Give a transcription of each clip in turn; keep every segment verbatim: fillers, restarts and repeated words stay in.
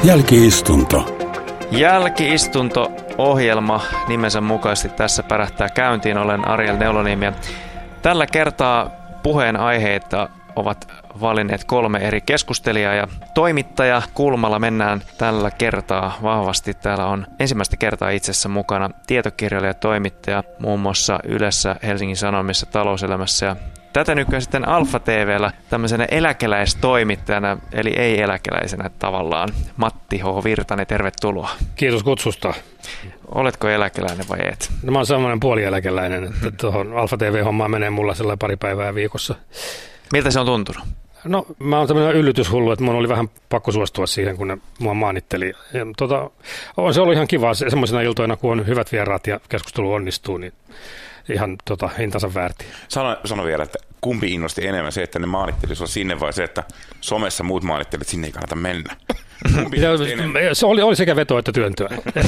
Jälki-istunto. Jälki-istunto-ohjelma nimensä mukaisesti tässä pärähtää käyntiin. Olen Ariel Neuloniemi. Tällä kertaa puheenaiheita ovat valinneet kolme eri keskustelijaa ja toimittaja kulmalla mennään tällä kertaa vahvasti. Täällä on ensimmäistä kertaa itse asiassa mukana tietokirjailija ja toimittaja muun muassa Ylessä, Helsingin Sanomissa, Talouselämässä ja tätä nykyään sitten Alfa T V:llä tämmöisenä eläkeläistoimittajana, eli ei-eläkeläisenä tavallaan. Matti H. Virtanen, tervetuloa. Kiitos kutsusta. Oletko eläkeläinen vai et? No mä oon semmoinen puolieläkeläinen, että tuohon Alfa T V-hommaan menee mulla sellainen pari päivää viikossa. Miltä se on tuntunut? No mä oon tämmöinen yllytyshullu, että mun oli vähän pakko suostua siihen, kun ne mua maanitteli. Ja, tota, on se ollut ihan kiva semmoisena iltoina, kun on hyvät vieraat ja keskustelu onnistuu, niin ihan tota, hintansa väärti. Sano, sano vielä, että kumpi innosti enemmän, se, että ne maanitteli sua sinne vai se, että somessa muut maanitteli, että sinne ei kannata mennä? Se oli, oli sekä veto että työntöä.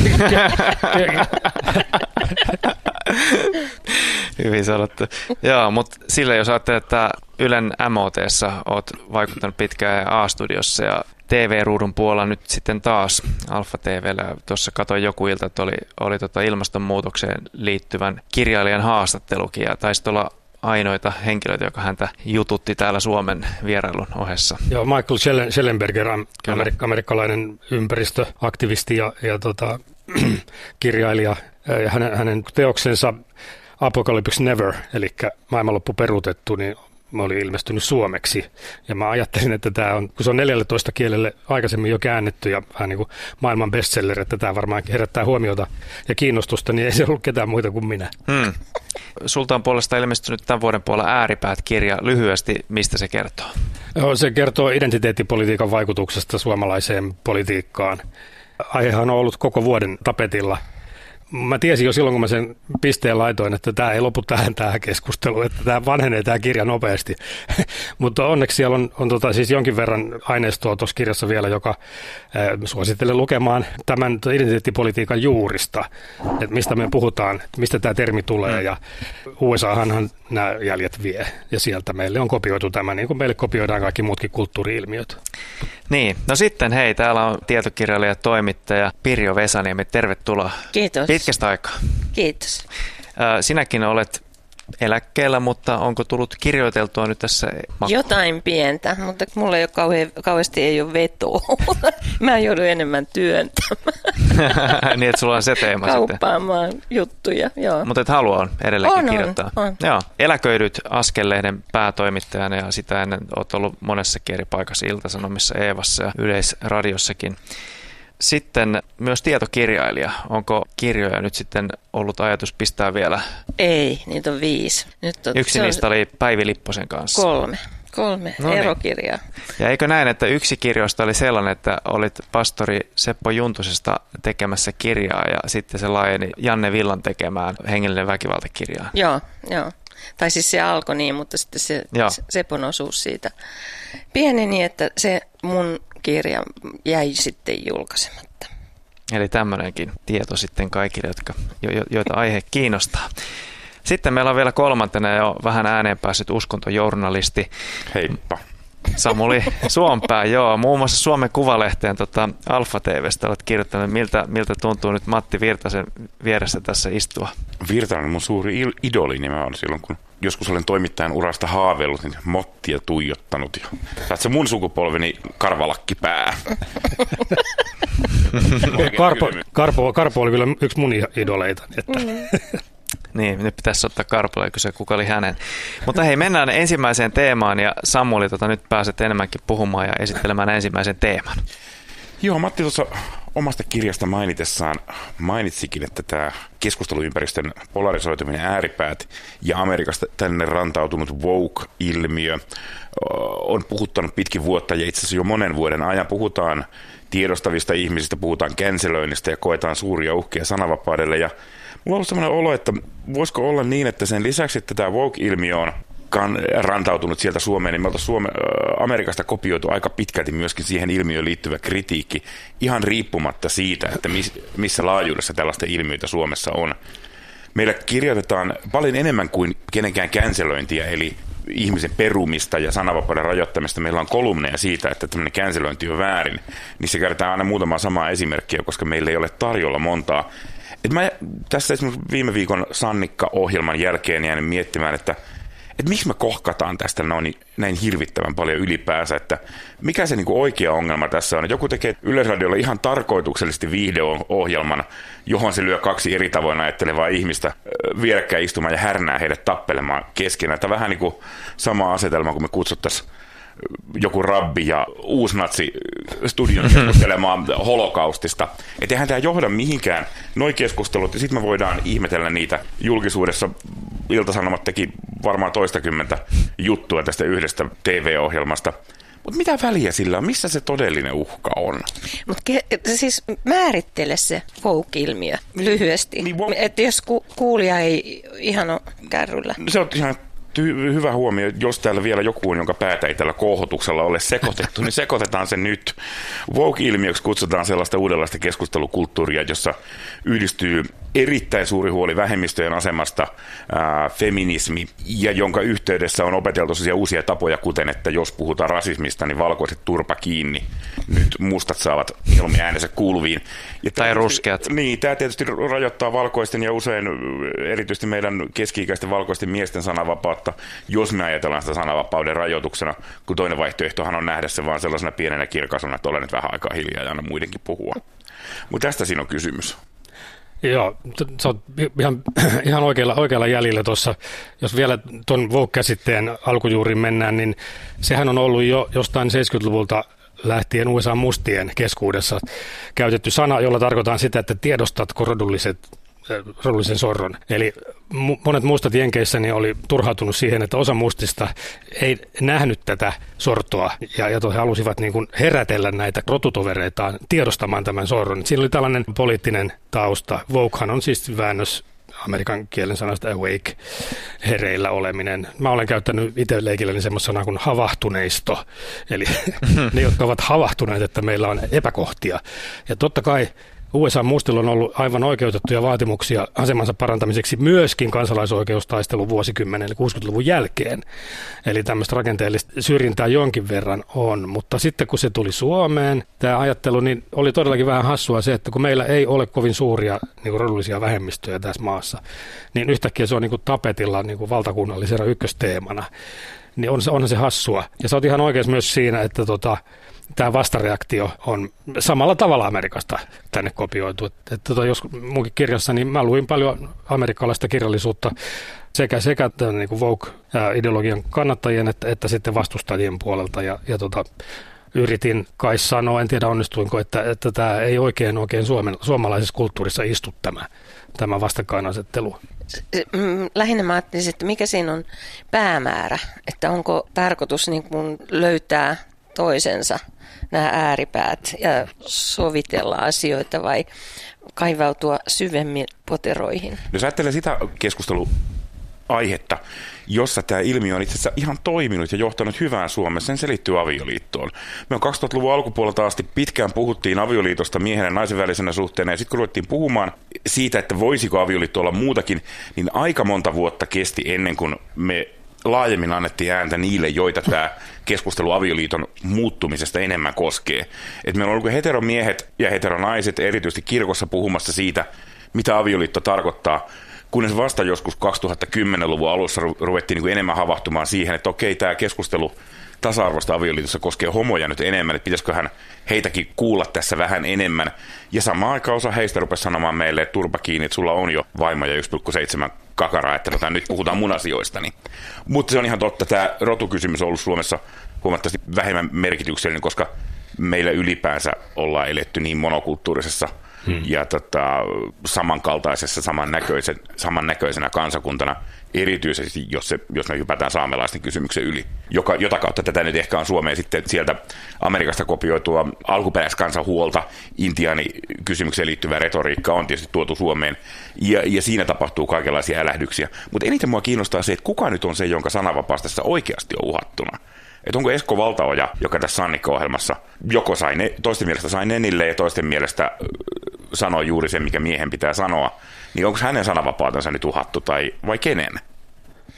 Hyvin sanottu. Joo, mutta sillä jos ajattelee, että Ylen M O T:ssä olet vaikuttanut pitkään A-studiossa ja T V-ruudun puolella nyt sitten taas Alfa T V:llä. Tuossa katsoin joku ilta, että oli, oli tota ilmastonmuutokseen liittyvän kirjailijan haastattelukin ja taisi olla ainoita henkilöitä, joka häntä jututti täällä Suomen vierailun ohessa. Joo, Michael Schellenberger, amerik- amerikkalainen ympäristöaktivisti ja, ja tota, kirjailija. Ja hänen, hänen teoksensa Apocalypse Never, eli maailmanloppu peruutettu, niin oli ilmestynyt suomeksi. Ja mä ajattelin, että tämä on, kun se on neljätoista kielelle aikaisemmin jo käännetty ja vähän niin kuin maailman bestseller, että tämä varmaan herättää huomiota ja kiinnostusta, niin ei se ollut ketään muita kuin minä. Hmm. Sulta on puolestaan ilmestynyt tämän vuoden puolella Ääripäät-kirja. Lyhyesti, mistä se kertoo? Se kertoo identiteettipolitiikan vaikutuksesta suomalaiseen politiikkaan. Aihehan on ollut koko vuoden tapetilla. Mä tiesin jo silloin, kun mä sen pisteen laitoin, että tämä ei lopu tähän tämä keskustelu, että tämä vanhenee tämä kirja nopeasti. Mutta onneksi siellä on, on tota, siis jonkin verran aineistoa tuossa kirjassa vielä, joka ää, suosittelen lukemaan tämän identiteettipolitiikan juurista, että mistä me puhutaan, että mistä tämä termi tulee. Ja U S Ahan nämä jäljet vie ja sieltä meille on kopioitu tämä, niin kuin meille kopioidaan kaikki muutkin kulttuuri-ilmiöt. Niin, no sitten hei, täällä on tietokirjailija ja toimittaja Pirjo Vesaniemi, tervetuloa. Kiitos. Pitkästä aikaa. Kiitos. Sinäkin olet eläkkeellä, mutta onko tullut kirjoiteltua nyt tässä? Jotain pientä, mutta mulla ei ole kauhean, kauheasti ei ole vetoa. Mä joudun enemmän työntämään. Niin, että sulla on se teema sitten. Kauppaamaan juttuja, joo. Mutta et halua edelleenkin on, kirjoittaa. On, on. Joo. Eläköidyt Askel-lehden päätoimittajana ja sitä ennen olet ollut monessakin eri paikassa, Ilta-Sanomissa, Eevassa ja Yleisradiossakin. Sitten myös tietokirjailija. Onko kirjoja nyt sitten ollut ajatus pistää vielä? Ei, niitä on viisi. Nyt on, yksi niistä oli Päivi Lipposen kanssa. Kolme. Kolme no niin. Erokirjaa. Ja eikö näin, että yksi kirjoista oli sellainen, että olit pastori Seppo Juntusesta tekemässä kirjaa ja sitten se laajeni Janne Villan tekemään hengellinen väkivaltakirjaa? Joo, joo. Tai siis se alkoi niin, mutta sitten se joo. Sepon osuus siitä pieneni, että se mun kirja jäi sitten julkaisematta. Eli tämmöinenkin tieto sitten kaikille, jotka, jo, joita aihe kiinnostaa. Sitten meillä on vielä kolmantena jo vähän ääneen päässyt uskontojournalisti. Heippa. Samuli Suompää, joo. Muun muassa Suomen Kuvalehteen tota, Alfa T V:stä olet kirjoittanut. Miltä, miltä tuntuu nyt Matti Virtasen vieressä tässä istua? Virtanen on mun suuri idoli, niin mä oon silloin, kun joskus olen toimittajan urasta haaveillut, niin mottia tuijottanut. Ja saat se mun sukupolveni karvalakkipää. Karpo, Karpo, Karpo oli kyllä yksi mun idoleita. Että. Niin, nyt pitäisi ottaa Karpola ja kysyä, kuka oli hänen. Mutta hei, mennään ensimmäiseen teemaan ja Samuli, tota, nyt pääset enemmänkin puhumaan ja esittelemään ensimmäisen teeman. Joo, Matti tuossa omasta kirjasta mainitessaan mainitsikin, että tämä keskusteluympäristön polarisoituminen, ääripäät ja Amerikasta tänne rantautunut woke-ilmiö on puhuttanut pitkin vuotta ja itse asiassa jo monen vuoden ajan puhutaan tiedostavista ihmisistä, puhutaan cancelöinnistä ja koetaan suuria uhkia sananvapaudelle ja mulla on ollut sellainen olo, että voisiko olla niin, että sen lisäksi, että tämä woke-ilmiö on rantautunut sieltä Suomeen, niin me oltaisiin Suome- Amerikasta kopioitu aika pitkälti myöskin siihen ilmiöön liittyvä kritiikki, ihan riippumatta siitä, että missä laajuudessa tällaista ilmiöitä Suomessa on. Meillä kirjoitetaan paljon enemmän kuin kenenkään cancelöintiä, eli ihmisen perumista ja sananvapauden rajoittamista. Meillä on kolumneja siitä, että tämmöinen känselöinti on väärin. Niin se käytetään aina muutamaa samaa esimerkkiä, koska meillä ei ole tarjolla montaa. Et mä tässä esimerkiksi viime viikon Sannikka-ohjelman jälkeen jäänyt miettimään, että että miksi me kohkataan tästä noin, näin hirvittävän paljon ylipäänsä, että mikä se niinku oikea ongelma tässä on. Että joku tekee Yleisradiolla ihan tarkoituksellisesti viihdeohjelman, johon se lyö kaksi eri tavoin ajattelevaa ihmistä vierekkäin istumaan ja härnää heidät tappelemaan keskenään. Tämä vähän niin kuin sama asetelma, kun me kutsuttaisiin joku rabbi ja uusnatsi studion keskustelemaan holokaustista. Että eihän tämä johda mihinkään, noi keskustelut, ja sitten me voidaan ihmetellä niitä julkisuudessa. Ilta-Sanomat teki varmaan toistakymmentä juttua tästä yhdestä T V-ohjelmasta. Mutta mitä väliä sillä on? Missä se todellinen uhka on? Mutta ke- siis määrittele se woke-ilmiö lyhyesti. Niin, wo- että jos ku- kuulija ei ihan ole kärryllä. Se on ihan hy- hyvä huomio. Jos täällä vielä joku on, jonka päätä ei tällä kohotuksella ole sekoitettu, niin sekoitetaan se nyt. Woke-ilmiöksi kutsutaan sellaista uudenlaista keskustelukulttuuria, jossa yhdistyy erittäin suuri huoli vähemmistöjen asemasta, ää, feminismi, ja jonka yhteydessä on opeteltu uusia tapoja, kuten että jos puhutaan rasismista, niin valkoiset turpa kiinni. Nyt mustat saavat mieluummin äänensä kuuluviin. Ja tai ruskeat. Niin, tämä tietysti rajoittaa valkoisten ja usein erityisesti meidän keski-ikäisten valkoisten miesten sananvapautta, jos me ajatellaan sitä sananvapauden rajoituksena, kun toinen vaihtoehtohan on nähdä se vaan sellaisena pienenä kirkasona, että olen nyt vähän aikaa hiljaa ja anna muidenkin puhua. Mutta tästä siinä on kysymys. Joo, sä oot ihan, ihan oikealla, oikealla jäljellä tuossa. Jos vielä tuon woke-käsitteen alkujuuriin mennään, niin sehän on ollut jo jostain seitsemänkymmentäluvulta lähtien U S A-mustien keskuudessa käytetty sana, jolla tarkoitaan sitä, että tiedostatko rodulliset rodullisen sorron. Eli monet mustat jenkeissä niin oli turhautunut siihen, että osa mustista ei nähnyt tätä sortoa ja, ja he halusivat niin kuin herätellä näitä rotutovereitaan tiedostamaan tämän sorron. Siinä oli tällainen poliittinen tausta. Wokehan on siis väännös amerikan kielen sanasta awake, hereillä oleminen. Mä olen käyttänyt itse leikilläni semmoista sanaa kuin havahtuneisto, eli ne, jotka ovat havahtuneet, että meillä on epäkohtia. Ja totta kai U S A-mustilla on ollut aivan oikeutettuja vaatimuksia asemansa parantamiseksi myöskin kansalaisoikeustaistelun vuosikymmenen eli kuusikymmentäluvun jälkeen. Eli tämmöistä rakenteellista syrjintää jonkin verran on, mutta sitten kun se tuli Suomeen, tämä ajattelu, niin oli todellakin vähän hassua se, että kun meillä ei ole kovin suuria niin kuin rodullisia vähemmistöjä tässä maassa, niin yhtäkkiä se on niin kuin tapetilla niin kuin valtakunnallisena ykkösteemana. Niin on se, onhan se hassua. Ja sä oot ihan oikeassa myös siinä, että tota, tämä vastareaktio on samalla tavalla Amerikasta tänne kopioitu. Että, että tota, jos munkin kirjassa, niin mä luin paljon amerikkalaista kirjallisuutta sekä, sekä tämän, niin kuin woke-ideologian kannattajien että, että sitten vastustajien puolelta. Ja, ja tota, yritin kai sanoa, en tiedä onnistuinko, että, että tämä ei oikein, oikein Suomen, suomalaisessa kulttuurissa istu tämä, tämä vastakkainasettelu. Lähinnä mä ajattelin, että mikä siinä on päämäärä, että onko tarkoitus niin kuin löytää toisensa nämä ääripäät ja sovitella asioita vai kaivautua syvemmin poteroihin? Jos ajattelee sitä keskusteluaihetta, jossa tämä ilmiö on itse asiassa ihan toiminut ja johtanut hyvään Suomessa, sen selittyy avioliittoon. Me on kaksituhattaluvun alkupuolelta asti pitkään puhuttiin avioliitosta miehen ja naisen välisenä suhteena, ja sitten kun ruvettiin puhumaan siitä, että voisiko avioliitto olla muutakin, niin aika monta vuotta kesti ennen kuin me laajemmin annettiin ääntä niille, joita tämä keskustelu avioliiton muuttumisesta enemmän koskee. Et meillä on ollut heteromiehet ja heteronaiset erityisesti kirkossa puhumassa siitä, mitä avioliitto tarkoittaa, kunnes vasta joskus kaksituhattakymmenluvun alussa ruvettiin niin kuin enemmän havahtumaan siihen, että okei, tämä keskustelu tasa-arvoista avioliitossa koskee homoja nyt enemmän, että pitäisiköhän heitäkin kuulla tässä vähän enemmän. Ja samaan aikaan osa heistä rupesi sanomaan meille, että turpa kiinni, että sulla on jo vaimo ja yksi pilkku seitsemän kakaraa, että tota, nyt puhutaan mun asioistani. Mutta se on ihan totta, tämä rotukysymys on ollut Suomessa huomattavasti vähemmän merkityksellinen, koska meillä ylipäänsä ollaan eletty niin monokulttuurisessa hmm. ja tota, samankaltaisessa, samannäköisen, samannäköisenä kansakuntana, erityisesti jos, se, jos me hypätään saamelaisten kysymyksen yli, joka, jota kautta tätä nyt ehkä on Suomeen sitten sieltä Amerikasta kopioitua alkuperäiskansan huolta, intiaanikysymykseen liittyvä retoriikka on tietysti tuotu Suomeen, ja, ja siinä tapahtuu kaikenlaisia älähdyksiä. Mutta eniten mua kiinnostaa se, että kuka nyt on se, jonka sananvapaus tässä oikeasti on uhattuna. Että onko Esko Valtaoja, joka tässä Sannikka-ohjelmassa joko sai ne, toisten mielestä sai nenille ja toisten mielestä sanoi juuri sen, mikä miehen pitää sanoa, niin onko hänen sananvapautensa nyt uhattu tai vai kenen?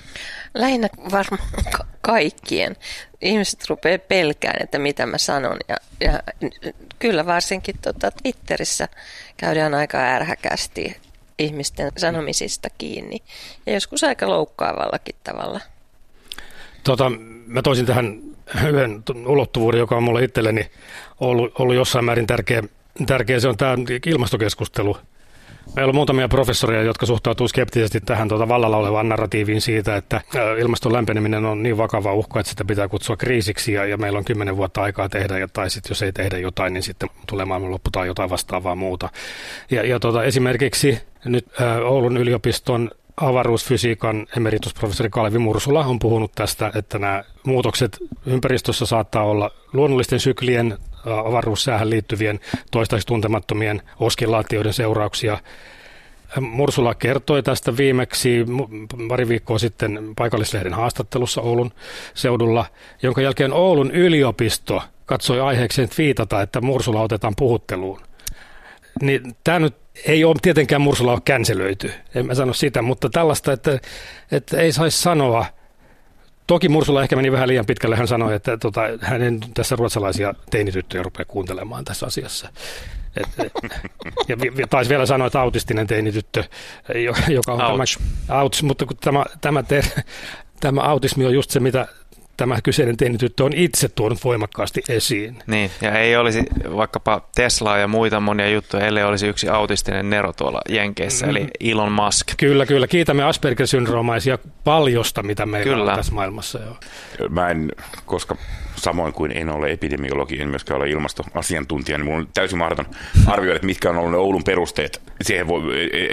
Lähinnä varmaan ka- kaikkien. Ihmiset rupeaa pelkään, että mitä mä sanon. Ja, ja kyllä varsinkin tota Twitterissä käydään aika ärhäkästi ihmisten sanomisista kiinni. Ja joskus aika loukkaavallakin tavalla. Tota, mä toisin tähän yhden ulottuvuuden, joka on mulle itselleni ollut, ollut jossain määrin tärkeä. Tärkeä se on tämä ilmastokeskustelu. Meillä on muutamia professoreja, jotka suhtautuu skeptisesti tähän tuota vallalla olevaan narratiiviin siitä, että ilmaston lämpeneminen on niin vakava uhka, että sitä pitää kutsua kriisiksi ja, ja meillä on kymmenen vuotta aikaa tehdä, ja, tai sitten jos ei tehdä jotain, niin sitten tulee maailmanloppu tai jotain vastaavaa muuta. Ja, ja tuota, esimerkiksi nyt ä, Oulun yliopiston avaruusfysiikan emeritusprofessori Kalevi Mursula on puhunut tästä, että nämä muutokset ympäristössä saattaa olla luonnollisten syklien, avaruussäähän liittyvien toistaiseksi tuntemattomien oskillaatioiden seurauksia. Mursula kertoi tästä viimeksi pari viikkoa sitten paikallislehden haastattelussa Oulun seudulla, jonka jälkeen Oulun yliopisto katsoi aiheekseen twiitata, että Mursula otetaan puhutteluun. Niin tämä nyt ei ole tietenkään Mursula ole känselöity, en mä sano sitä, mutta tällaista, että, että ei saisi sanoa. Toki Mursula ehkä meni vähän liian pitkälle, hän sanoi, että tota, hänen tässä ruotsalaisia teinityttöjä rupeaa kuuntelemaan tässä asiassa. Et, ja taisi vielä sanoa, että autistinen teinityttö, joka on Ouch. tämä, ouch, mutta kun tämä, tämä, ter, tämä autismi on just se, mitä tämä kyseinen teinityttö on itse tuonut voimakkaasti esiin. Niin, ja ei olisi vaikkapa Teslaa ja muita monia juttuja, ellei olisi yksi autistinen nero tuolla Jenkeissä, mm. eli Elon Musk. Kyllä, kyllä. Kiitämme Asperger-syndroomaisia paljosta, mitä meillä kyllä. on tässä maailmassa. Jo. Mä en, koska samoin kuin en ole epidemiologi, en myöskään ole ilmastoasiantuntija, niin mun on täysin mahdoton arvioida, että mitkä on ollut ne Oulun perusteet. Siihen voi,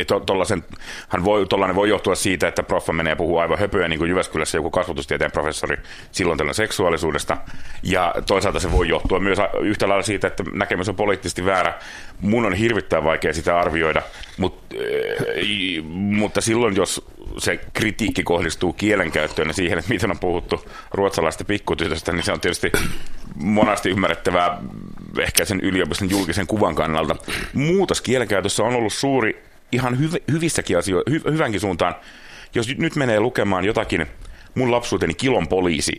voi, tollainen voi johtua siitä, että proffa menee ja puhuu aivan höpöä, niin kuin Jyväskylässä joku kasvatustieteen professori silloin tällä seksuaalisuudesta. Ja toisaalta se voi johtua myös yhtä lailla siitä, että näkemys on poliittisesti väärä. Mun on hirvittävän vaikea sitä arvioida, mutta, mutta silloin, jos se kritiikki kohdistuu kielenkäyttöön ja siihen, että miten on puhuttu ruotsalaisesta pikkutytöstä, niin se on tietysti monasti ymmärrettävää ehkä sen yliopiston julkisen kuvan kannalta. Muutos kielenkäytössä on ollut suuri ihan hyv- hyvissäkin asioissa, hy- hyvänkin suuntaan. Jos nyt menee lukemaan jotakin mun lapsuuteni Kilon poliisi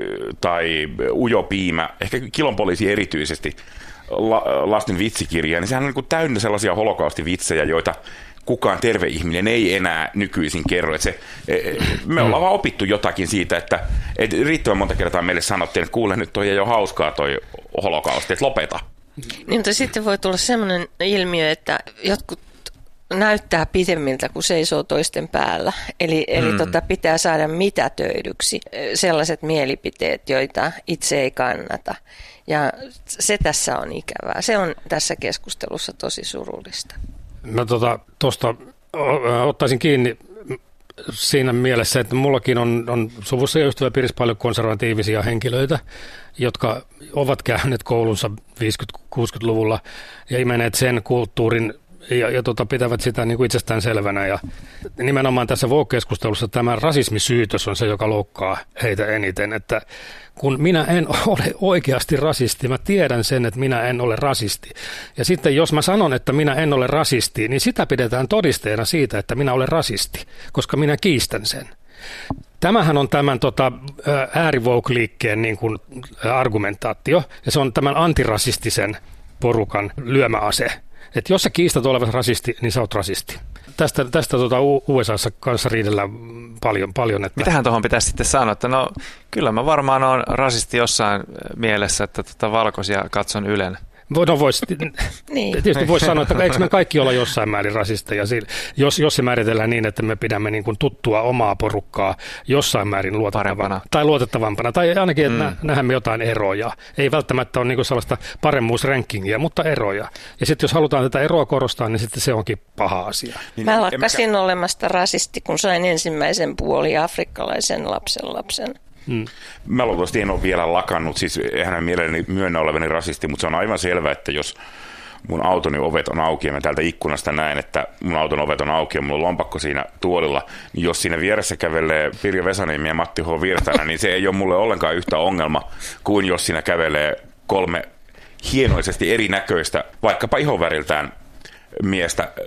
tai Ujo Piimä, ehkä Kilon poliisi erityisesti, la- lasten vitsikirjaa, niin sehän on niin kuin täynnä sellaisia holokaustivitsejä, joita kukaan terve ihminen ei enää nykyisin kerro. Että se, me ollaan vaan opittu jotakin siitä, että, että riittävän monta kertaa meille sanottiin, että kuule nyt toi ei ole hauskaa toi holokausti, että lopeta. Niin, mutta sitten voi tulla sellainen ilmiö, että jotkut näyttää pitemmiltä, kun seisoo toisten päällä. Eli, eli mm. tota, pitää saada mitätöidyksi sellaiset mielipiteet, joita itse ei kannata. Ja se tässä on ikävää. Se on tässä keskustelussa tosi surullista. Mä tuosta tota, ottaisin kiinni siinä mielessä, että mullakin on, on suvussa ja ystäväpiirissä paljon konservatiivisia henkilöitä, jotka ovat käyneet koulunsa viisikymmentä-kuusikymmentäluvulla ja imeneet sen kulttuurin ja, ja tota, pitävät sitä niin kuin itsestään selvänä. Ja nimenomaan tässä Vogue-keskustelussa tämä rasismisyytös on se, joka loukkaa heitä eniten, että kun minä en ole oikeasti rasisti, mä tiedän sen, että minä en ole rasisti. Ja sitten jos mä sanon, että minä en ole rasisti, niin sitä pidetään todisteena siitä, että minä olen rasisti, koska minä kiistän sen. Tämähän on tämän tota, äärivouk-liikkeen niin kuin argumentaatio, ja se on tämän antirasistisen porukan lyömäase. Että jos sä kiistät olevasi rasisti, niin sä oot rasisti. Tästä, tästä tuota U S A:ssa kanssa riidellään paljon. paljon että mitähän tuohon pitäisi sitten sanoa, että no kyllä mä varmaan oon rasisti jossain mielessä, että tota valkoisia katson Ylen. No vois, niin. Tietysti voisi sanoa, että eikö me kaikki olla jossain määrin rasisteja, jos, jos se määritellään niin, että me pidämme niin kuin tuttua omaa porukkaa jossain määrin luotettavampana tai luotettavampana, tai ainakin, että mm. nähdään jotain eroja. Ei välttämättä ole niin kuin sellaista paremmuusrankingia, mutta eroja. Ja sitten jos halutaan tätä eroa korostaa, niin sitten se onkin paha asia. Mä lakkasin olemasta rasisti, kun sain ensimmäisen puoli afrikkalaisen lapsen lapsen. Hmm. Mä luultavasti en ole vielä lakannut, siis eihän mielelläni myönnä olevani rasisti, mutta se on aivan selvä, että jos mun autoni ovet on auki ja mä täältä ikkunasta näen, että mun auton ovet on auki ja mulla on lompakko siinä tuolilla, niin jos siinä vieressä kävelee Pirjo Vesaniemi ja Matti H. Virtanen, niin se ei ole mulle ollenkaan yhtä ongelma kuin jos siinä kävelee kolme hienoisesti erinäköistä, vaikkapa ihonväriltään miestä.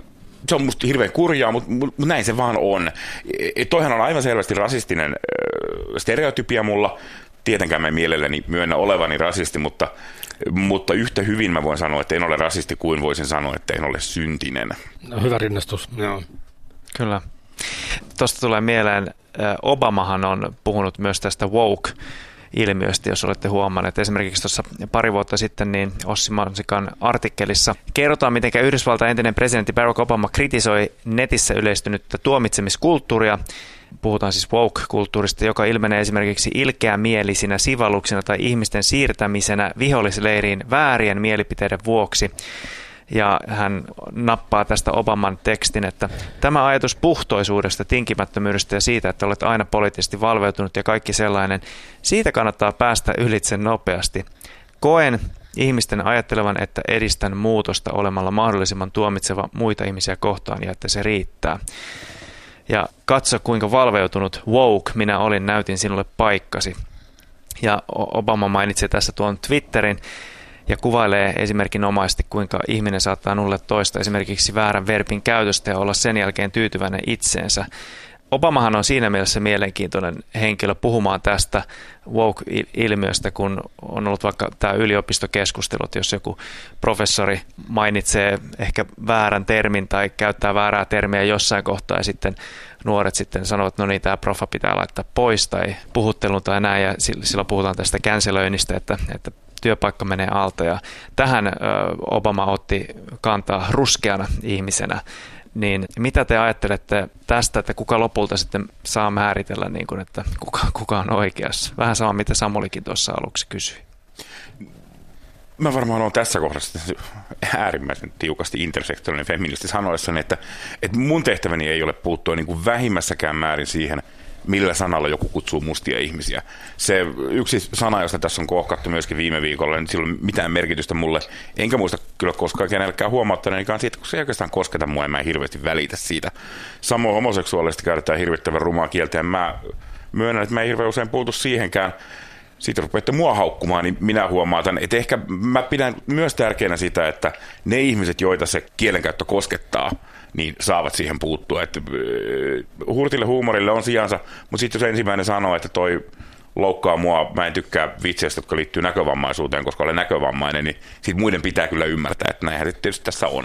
se on musta hirveän kurjaa, mutta, mutta näin se vaan on. Et toihan on aivan selvästi rasistinen stereotypia mulla. Tietenkään mä en mielelläni myönnä olevani rasisti, mutta, mutta yhtä hyvin mä voin sanoa, että en ole rasisti kuin voisin sanoa, että en ole syntinen. No, hyvä rinnastus, joo. Kyllä. Tuosta tulee mieleen, Obamahan on puhunut myös tästä woke-ilmiöstä, jos olette huomanneet. Esimerkiksi tuossa pari vuotta sitten niin Ossi Mansikan artikkelissa kerrotaan, miten Yhdysvaltain entinen presidentti Barack Obama kritisoi netissä yleistynyttä tuomitsemiskulttuuria. Puhutaan siis woke-kulttuurista, joka ilmenee esimerkiksi ilkeämielisinä sivalluksina tai ihmisten siirtämisenä vihollisleiriin väärien mielipiteiden vuoksi. Ja hän nappaa tästä Obaman tekstin, että tämä ajatus puhtoisuudesta, tinkimättömyydestä ja siitä, että olet aina poliittisesti valveutunut ja kaikki sellainen, siitä kannattaa päästä ylitse nopeasti. Koen ihmisten ajattelevan, että edistän muutosta olemalla mahdollisimman tuomitseva muita ihmisiä kohtaan ja että se riittää. Ja katso, kuinka valveutunut woke minä olin, näytin sinulle paikkasi. Ja Obama mainitsi tässä tuon Twitterin ja kuvailee esimerkinomaisesti, kuinka ihminen saattaa nulle toista esimerkiksi väärän verbin käytöstä ja olla sen jälkeen tyytyväinen itseensä. Obamahan on siinä mielessä mielenkiintoinen henkilö puhumaan tästä woke-ilmiöstä, kun on ollut vaikka tämä yliopistokeskustelut, jos joku professori mainitsee ehkä väärän termin tai käyttää väärää termiä jossain kohtaa ja sitten nuoret sitten sanoo, että no niin, tämä profa pitää laittaa pois tai puhuttelun tai näin ja silloin puhutaan tästä cancelöinnistä, että, että työpaikka menee alta ja tähän Obama otti kantaa ruskeana ihmisenä. Niin mitä te ajattelette tästä, että kuka lopulta sitten saa määritellä, niin kuin, että kuka, kuka on oikeassa? Vähän sama, mitä Samulikin tuossa aluksi kysyi. Mä varmaan olen tässä kohdassa äärimmäisen tiukasti intersektorinen feministi sanoessani, että, että mun tehtäväni ei ole puuttua niin kuin vähimmässäkään määrin siihen, millä sanalla joku kutsuu mustia ihmisiä. Se yksi sana, josta tässä on kohkattu myöskin viime viikolla, niin sillä ei ole mitään merkitystä mulle. Enkä muista kyllä koskaan kenellekään huomauttaneenikaan siitä, kun se ei oikeastaan kosketa mua, en mä hirveästi välitä siitä. Samoin homoseksuaalisesti käytetään hirvittävän rumaa kieltä, ja mä myönnän, että mä ei hirveän usein puutu siihenkään. Siitä rupeatte mua haukkumaan, niin minä huomautan, että ehkä mä pidän myös tärkeänä sitä, että ne ihmiset, joita se kielenkäyttö koskettaa, niin saavat siihen puuttua. Että, uh, hurtille huumorille on sijansa, mutta sitten jos ensimmäinen sanoo, että toi loukkaa mua, mä en tykkää vitseistä, jotka liittyy näkövammaisuuteen, koska olen näkövammainen, niin sitten muiden pitää kyllä ymmärtää, että näinhän tietysti tässä on.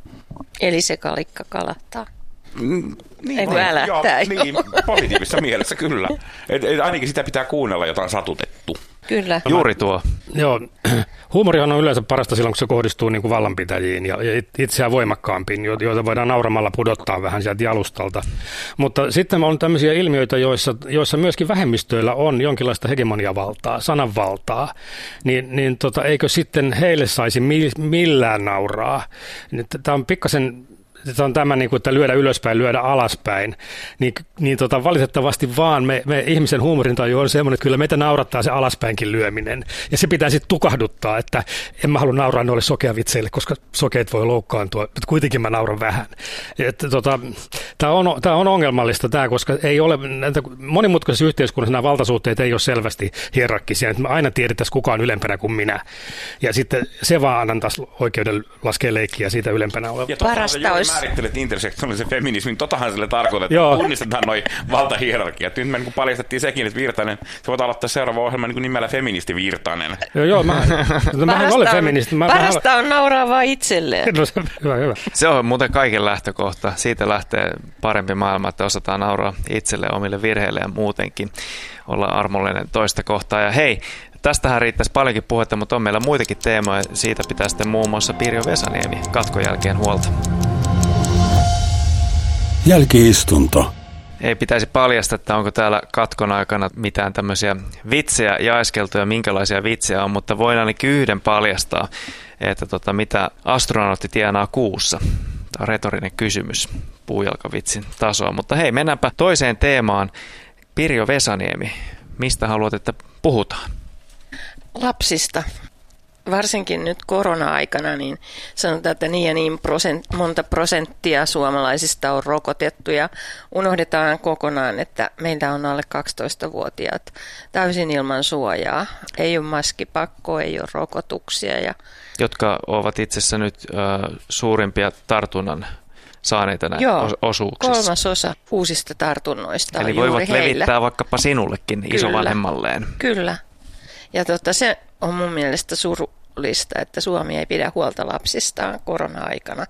Eli se kalikka kalahtaa. Mm, niin, Ei kun älähtää. Joo, niin, positiivisessa mielessä kyllä. Et, et ainakin sitä pitää kuunnella, jota on satutettu. Kyllä. Juuri tuo. Joo, huumorihan on yleensä parasta silloin, kun se kohdistuu niin kuin vallanpitäjiin ja itseään voimakkaampiin, joita voidaan nauramalla pudottaa vähän sieltä jalustalta. Mutta sitten on tämmöisiä ilmiöitä, joissa, joissa myöskin vähemmistöillä on jonkinlaista hegemoniavaltaa, sananvaltaa, niin, niin tota, eikö sitten heille saisi millään nauraa? Tämä on pikkasen... Se on tämä, niin kuin, että lyödä ylöspäin, lyödä alaspäin, niin, niin tota, valitettavasti vaan me, me ihmisen huumorintaju on semmoinen, että kyllä meitä naurattaa se alaspäinkin lyöminen. Ja se pitää sitten tukahduttaa, että en mä halua nauraa noille sokeavitseille, koska sokeet voi loukkaantua, mutta kuitenkin mä nauran vähän. Tota, tämä on, tämä on ongelmallista, tämä, koska ei ole, monimutkaisessa yhteiskunnassa nämä valtasuhteet ei ole selvästi hierarkkisia, että me aina tiedettäisiin kuka on ylempänä kuin minä. Ja sitten se vaan antaisi oikeuden laskea leikkiä siitä ylempänä oleva. Parasta olisi. Määrittelet intersektionaalisen feminismin, totahan sille tarkoitetaan, että tunnistetaan noi valtahierarkiat. Nyt me niin paljastettiin sekin, että Virtanen, se voit aloittaa seuraava ohjelma niin nimellä Feministi Virtanen. Joo, joo mä, mä en ole feministi. Mä, parasta mä, on nauraa vaan itselleen. No, se, hyvä, hyvä. Se on muuten kaiken lähtökohta. Siitä lähtee parempi maailma, että osataan nauraa itselle, omille virheille ja muutenkin olla armollinen toista kohtaa. Ja hei, tästähän riittäisi paljonkin puhetta, mutta on meillä muitakin teemoja. Siitä pitää sitten muun muassa Pirjo Vesaniemi katkon jälkeen huolta. Jälki-istunto. Ei pitäisi paljastaa, että onko täällä katkon aikana mitään tämmöisiä vitsejä jaeskeltu ja minkälaisia vitsejä on, mutta voin ainakin yhden paljastaa, että tota, mitä astronautti tienaa kuussa. Tämä on retorinen kysymys, puujalkavitsin tasoa. Mutta hei, mennäänpä toiseen teemaan. Pirjo Vesaniemi, mistä haluat, että puhutaan? Lapsista. Varsinkin nyt korona-aikana, niin sanotaan, että niin ja niin prosent, monta prosenttia suomalaisista on rokotettu ja unohdetaan kokonaan, että meillä on alle kaksitoistavuotiaat täysin ilman suojaa. Ei ole maskipakkoa, ei ole rokotuksia. Ja jotka ovat itse asiassa nyt äh, suurimpia tartunnan saaneita näitä Joo, osuuksissa. kolmasosa uusista tartunnoista Eli on voivat juuri heillä. levittää vaikkapa sinullekin Kyllä. isovanhemmalleen. Kyllä. Ja tota, se on mun mielestä surullista, että Suomi ei pidä huolta lapsistaan korona-aikana.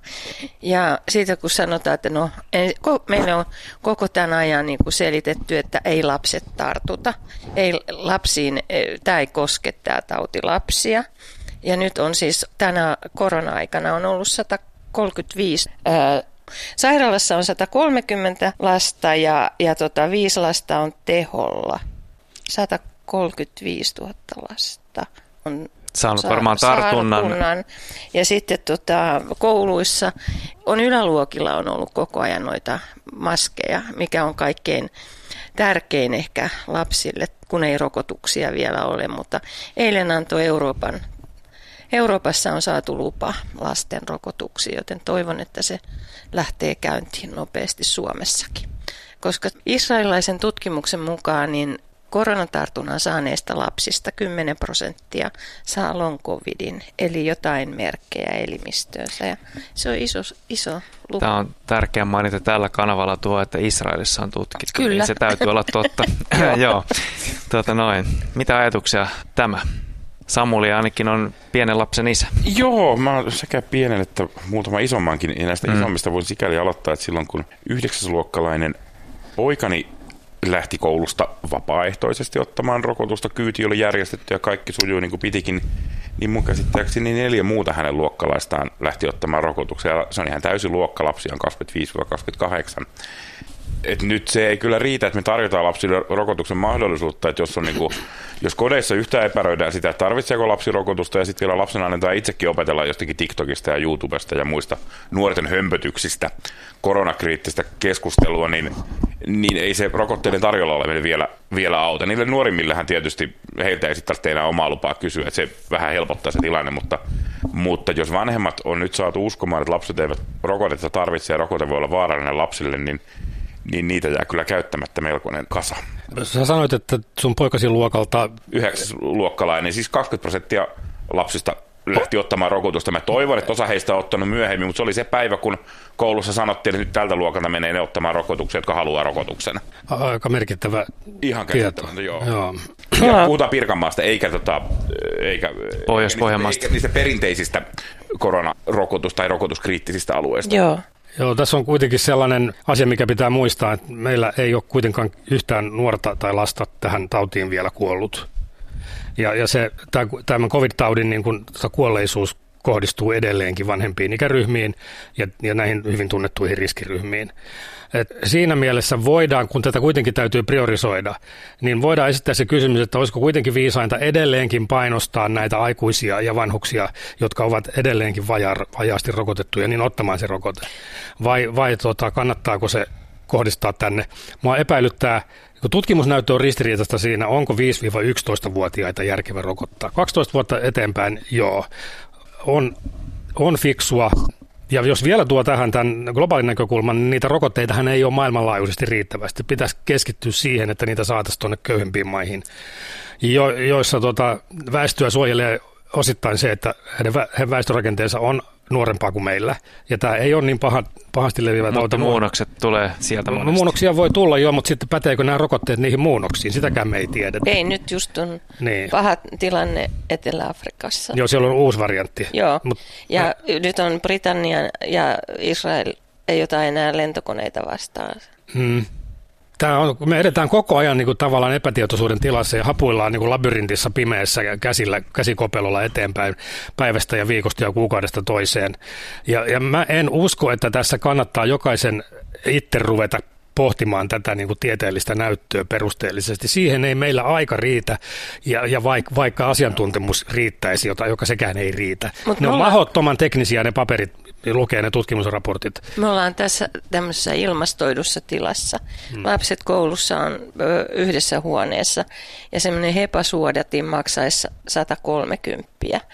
Ja siitä kun sanotaan, että no, ei, ko, meille on koko tämän ajan niin kuin selitetty, että ei lapset tartuta. Ei lapsiin, tämä ei koske tämä tauti lapsia. Ja nyt on siis tänä korona-aikana on ollut sata kolmekymmentäviisi. Ää, sairaalassa on sata kolmekymmentä lasta ja, ja tota, viisi lasta on teholla. sata kolmekymmentäviisituhatta lasta on Saanut sa- varmaan tartunnan. tartunnan. Ja sitten tota, kouluissa on yläluokilla on ollut koko ajan noita maskeja, mikä on kaikkein tärkein ehkä lapsille, kun ei rokotuksia vielä ole. Mutta eilen antoi Euroopan, Euroopassa on saatu lupa lasten rokotuksiin, joten toivon, että se lähtee käyntiin nopeasti Suomessakin. Koska israelilaisen tutkimuksen mukaan niin koronatartunnan saaneista lapsista kymmenen prosenttia saa long covidin, eli jotain merkkejä elimistöönsä. Ja se on iso, iso luku. Tämä on tärkeä mainita tällä kanavalla tuo, että Israelissa on tutkittu. Kyllä. Niin se täytyy olla totta. Joo. Tuota noin. Mitä ajatuksia tämä? Samuli ainakin on pienen lapsen isä. Joo, mä oon sekä pienen että muutama isommankin. Ja näistä mm. isommista voin sikäli aloittaa, että silloin kun yhdeksäsluokkalainen poikani lähti koulusta vapaaehtoisesti ottamaan rokotusta, kyyti oli järjestetty ja kaikki sujui niin kuin pitikin, niin mun käsittääkseni neljä muuta hänen luokkalaistaan lähti ottamaan rokotuksia. Se on ihan täysin luokkalapsia, on kaksikymmentäviisi kaksikymmentäkahdeksan. Et nyt se ei kyllä riitä, että me tarjotaan lapsille rokotuksen mahdollisuutta, että jos, on niin kuin, jos kodeissa yhtään epäröidään sitä, että tarvitseeko lapsi rokotusta ja sitten vielä lapsen annetaan itsekin opetella jostakin TikTokista ja YouTubesta ja muista nuorten hömpötyksistä, koronakriittistä keskustelua, niin, niin ei se rokotteiden tarjolla ole vielä, vielä auta. Niille nuorimmillähän tietysti heiltä ei sitten tarvitse enää omaa lupaa kysyä, että se vähän helpottaa se tilanne, mutta, mutta jos vanhemmat on nyt saatu uskomaan, että lapset eivät rokotetta tarvitse ja rokote voi olla vaarallinen lapsille, niin niin niitä jää kyllä käyttämättä melkoinen kasa. Sä sanoit, että sun poikasi luokalta Yhdeksäsluokkalainen, siis kaksikymmentä prosenttia lapsista lähti ottamaan rokotusta. Mä toivon, että osa heistä on ottanut myöhemmin, mutta se oli se päivä, kun koulussa sanottiin, että nyt tältä luokalta menee ne ottamaan rokotuksia, jotka haluaa rokotuksen. Aika merkittävä Ihan käsittämätöntä, joo. joo. Ja puhutaan Pirkanmaasta, eikä, tota, eikä, Pohjois-Pohjanmaasta. eikä niistä perinteisistä koronarokotus- tai rokotuskriittisistä alueista. Joo. Joo, tässä on kuitenkin sellainen asia, mikä pitää muistaa, että meillä ei ole kuitenkaan yhtään nuorta tai lasta tähän tautiin vielä kuollut. Ja, ja se, tämän covid-taudin niin kuin, kuolleisuus kohdistuu edelleenkin vanhempiin ikäryhmiin ja, ja näihin hyvin tunnettuihin riskiryhmiin. Et siinä mielessä voidaan, kun tätä kuitenkin täytyy priorisoida, niin voidaan esittää se kysymys, että olisiko kuitenkin viisainta edelleenkin painostaa näitä aikuisia ja vanhuksia, jotka ovat edelleenkin vaja, vajaasti rokotettuja, niin ottamaan se rokote. Vai, vai tota, kannattaako se kohdistaa tänne? Mua epäilyttää, kun tutkimusnäyttö on ristiriitaista siinä, onko viisi–yksitoista-vuotiaita järkevä rokottaa. kaksitoista vuotta eteenpäin, joo, on, on fiksua. Ja jos vielä tuo tähän tämän globaalin näkökulman, niin niitä rokotteitahan ei ole maailmanlaajuisesti riittävästi. Pitäisi keskittyä siihen, että niitä saataisiin tuonne köyhempiin maihin, jo, joissa tota, väestöä suojelee osittain se, että heidän väestörakenteensa on nuorempaa kuin meillä. Ja tämä ei ole niin paha, pahasti leviävä tauti. Mutta muunnokset tulee sieltä monesti. Muunnoksia voi tulla jo, mutta sitten päteekö nämä rokotteet niihin muunnoksiin? Sitäkään me ei tiedetä. Ei, nyt just on niin. paha tilanne Etelä-Afrikassa. Joo, siellä on uusi variantti. Joo, Mut, ja mä... nyt on Britannia ja Israel ei ota enää lentokoneita vastaan. Hmm. Tämä on, me edetään koko ajan niin kuin tavallaan epätietoisuuden tilassa ja hapuillaan niin kuin labyrintissa pimeässä käsillä, käsikopelolla eteenpäin päivästä ja viikosta ja kuukaudesta toiseen. Ja, ja mä en usko, että tässä kannattaa jokaisen itse ruveta pohtimaan tätä niin kuin tieteellistä näyttöä perusteellisesti. Siihen ei meillä aika riitä, ja, ja vaikka, vaikka asiantuntemus riittäisi, jota, joka sekään ei riitä. Mut ne on ollaan... mahdottoman teknisiä ne paperit, lukee ne tutkimusraportit. Me ollaan tässä tämmöisessä ilmastoidussa tilassa. Hmm. Lapset koulussa on ö, yhdessä huoneessa, ja semmoinen hepasuodatin maksaisi sata kolmekymmentä,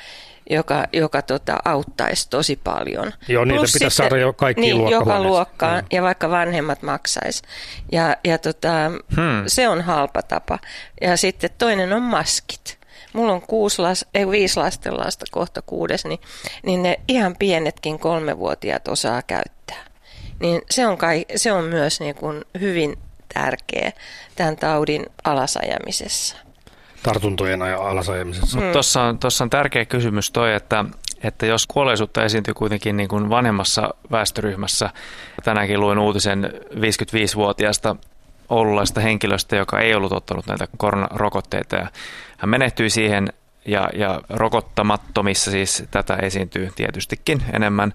joka, joka tota, auttaisi tosi paljon. Joo, niitä Plus pitäisi sitten, saada jo kaikkiin niin, luokkahuoneisiin. joka luokkaan, hmm. ja vaikka vanhemmat maksaisi. Ja, ja tota, hmm. se on halpa tapa. Ja sitten toinen on maskit. Mulla on kuusi las, ei, viisi lastenlasta, kohta kuudes, niin, niin ne ihan pienetkin kolmevuotiaat osaa käyttää. niin se on, kai, se on myös niin kuin hyvin tärkeä tämän taudin alasajamisessa. Tartuntojen alasajamisessa. Mutta tuossa on, on tärkeä kysymys toi, että, että jos kuolleisuutta esiintyy kuitenkin niin kuin vanhemmassa väestöryhmässä, tänäänkin luin uutisen viisikymmentäviisivuotiaasta oululaista henkilöstä, joka ei ollut ottanut näitä koronarokotteita ja hän menehtyi siihen ja, ja rokottamattomissa siis tätä esiintyy tietystikin enemmän.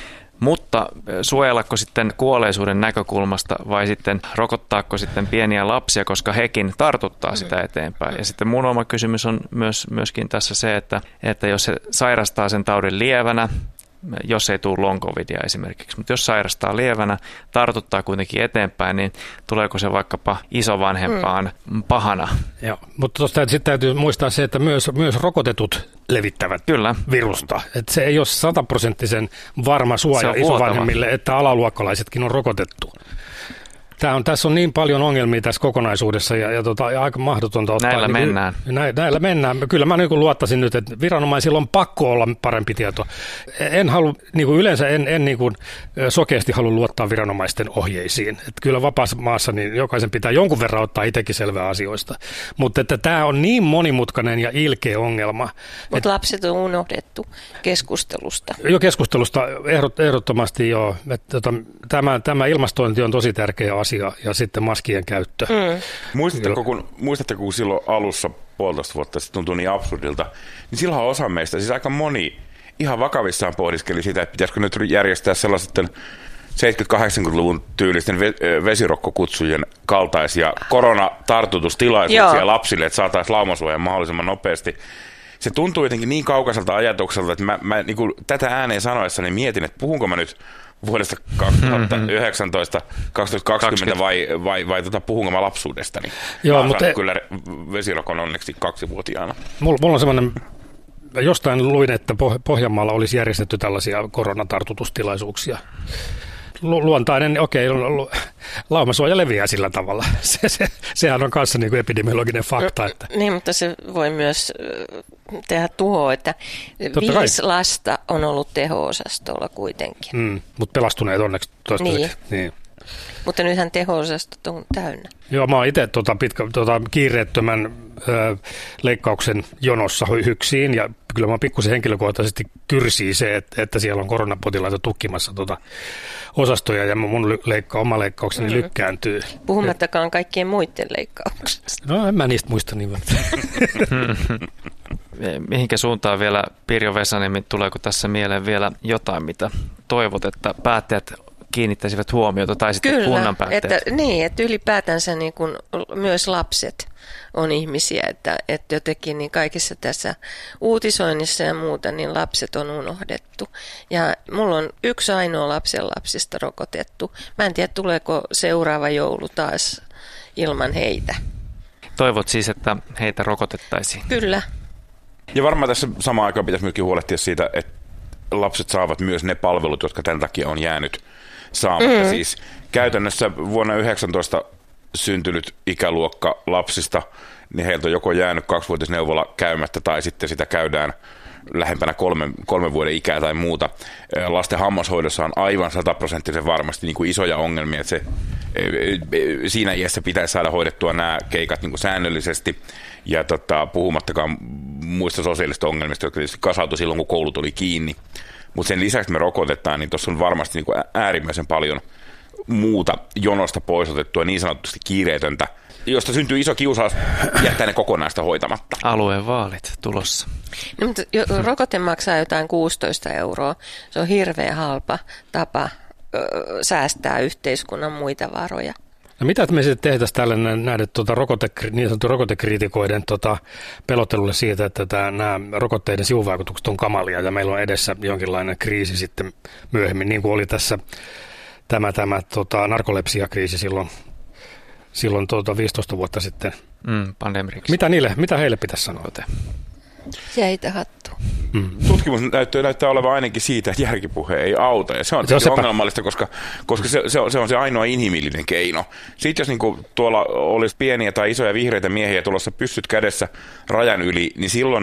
Mutta suojellako sitten kuolleisuuden näkökulmasta vai sitten rokottaako sitten pieniä lapsia, koska hekin tartuttaa sitä eteenpäin. Ja sitten mun oma kysymys on myös, myöskin tässä se, että, että jos se sairastaa sen taudin lievänä, jos ei tule long covidia esimerkiksi, mutta jos sairastaa lievänä, tartuttaa kuitenkin eteenpäin, niin tuleeko se vaikkapa isovanhempaan mm. pahana? Joo, mutta tuosta sitten täytyy muistaa se, että myös, myös rokotetut levittävät Kyllä. virusta. Että se ei ole sataprosenttisen varma suoja isovanhemmille, että alaluokkalaisetkin on rokotettu. Tämä on, tässä on niin paljon ongelmia tässä kokonaisuudessa ja, ja, tota, ja aika mahdotonta ottaa. Näillä niin, mennään. Nä, näillä mennään. Kyllä mä niin kuin luottaisin nyt, että viranomaisilla on pakko olla parempi tieto. En halua, niin kuin yleensä en, en niin kuin sokeasti halua luottaa viranomaisten ohjeisiin. Että kyllä vapaassa maassa niin jokaisen pitää jonkun verran ottaa itsekin selvää asioista. Mutta että tämä on niin monimutkainen ja ilkeä ongelma. Mutta lapset on unohdettu keskustelusta. Jo keskustelusta ehdot, ehdottomasti joo. Että, tota, tämä, tämä ilmastointi on tosi tärkeä asia. Asia ja sitten maskien käyttö. Mm. Muistatteko, kun, muistatteko, kun silloin alussa puolitoista vuotta sitten tuntui niin absurdilta, niin silloin osa meistä, siis aika moni, ihan vakavissaan pohdiskeli sitä, että pitäisikö nyt järjestää sellaisten seitsemänkymmentä-kahdeksankymmentäluvun tyylisten vesirokkokutsujen kaltaisia koronatartutustilaisuuksia Joo. lapsille, että saataisiin laumasuojan mahdollisimman nopeasti. Se tuntuu jotenkin niin kaukaiselta ajatukselta, että mä, mä niin kuin tätä ääneen sanoessani mietin, että puhunko mä nyt vuodesta kaksituhattayhdeksäntoista kaksituhattakaksikymmentä vai, vai, vai tota, puhunko mä lapsuudestani? Joo, mä mutta kyllä vesirokon onneksi kaksivuotiaana. Mulla, mulla on semmoinen, jostain luin, että Pohjanmaalla olisi järjestetty tällaisia koronatartutustilaisuuksia. Luontainen, okei, okay, laumasuoja leviää sillä tavalla. Se, se, sehän on kanssa niin kuin epidemiologinen fakta. Että. Niin, mutta se voi myös tehdä tuhoa, että Totta viisi kai. lasta on ollut teho-osastolla kuitenkin. Mm, mutta pelastuneet onneksi toistaiseksi. Niin. niin. Mutta nythän teho-osastot on täynnä. Joo, mä oon itse tota, tota, kiireettömän ö, leikkauksen jonossa hyksiin ja kyllä mä pikkusen henkilökohtaisesti kyrsii se, että, että siellä on koronapotilaita tukkimassa tota, osastoja ja mun leikka, oma leikkaukseni mm-hmm. lykkääntyy. Puhumattakaan kaikkien muiden leikkauksista. No en mä niistä muista niin Mihinkä suuntaan vielä, Pirjo Vesanen, tuleeko tässä mieleen vielä jotain, mitä toivot, että päättäjät kiinnittäisivät huomiota tai sitten Kyllä, kunnan päättäjät? Että, niin, että ylipäätänsä niin kuin myös lapset on ihmisiä, että, että jotenkin niin kaikissa tässä uutisoinnissa ja muuta, niin lapset on unohdettu. Ja mulla on yksi ainoa lapsen lapsista rokotettu. Mä en tiedä, tuleeko seuraava joulu taas ilman heitä. Toivot siis, että heitä rokotettaisiin? Kyllä. Ja varmaan tässä samaan aikaan pitäisi myöskin huolehtia siitä, että lapset saavat myös ne palvelut, jotka tämän takia on jäänyt saamatta. Mm. Siis käytännössä vuonna yhdeksäntoista syntynyt ikäluokka lapsista, niin heiltä on joko jäänyt kaksivuotisneuvola käymättä tai sitten sitä käydään lähempänä kolmen, kolmen vuoden ikää tai muuta. Lasten hammashoidossa on aivan sataprosenttisen varmasti niin kuin isoja ongelmia, että se, siinä iässä pitäisi saada hoidettua nämä keikat niin kuin säännöllisesti ja tota, puhumattakaan muista sosiaalista ongelmista, jotka tietysti kasautui silloin, kun koulut oli kiinni. Mutta sen lisäksi me rokotetaan, niin tuossa on varmasti niin kuin äärimmäisen paljon muuta jonosta pois otettua niin sanotusti kiireetöntä, josta syntyy iso kiusaus jättää ne kokonaista hoitamatta. Alueen vaalit tulossa. No, mutta jo, rokote maksaa jotain kuusitoista euroa. Se on hirveän halpa tapa ö, säästää yhteiskunnan muita varoja. No mitä me sitten tehtäisiin tälle näiden tuota, rokote, niin sanottu rokotekriitikoiden tota, pelottelulle siitä, että tämä, nämä rokotteiden sivuvaikutukset on kamalia ja meillä on edessä jonkinlainen kriisi sitten myöhemmin, niin kuin oli tässä tämä, tämä tota, narkolepsiakriisi silloin, silloin tuota, viisitoista vuotta sitten. Mm, mitä, niille, mitä heille pitäisi sanoa? Jäitä hattu. Mm. Tutkimus näyttää, näyttää olevan ainakin siitä, että järkipuhe ei auta. Ja se on, se on ongelmallista, koska, koska se, se, on, se on se ainoa inhimillinen keino. Sitten jos niinku tuolla olisi pieniä tai isoja vihreitä miehiä tulossa pyssyt kädessä rajan yli, niin silloin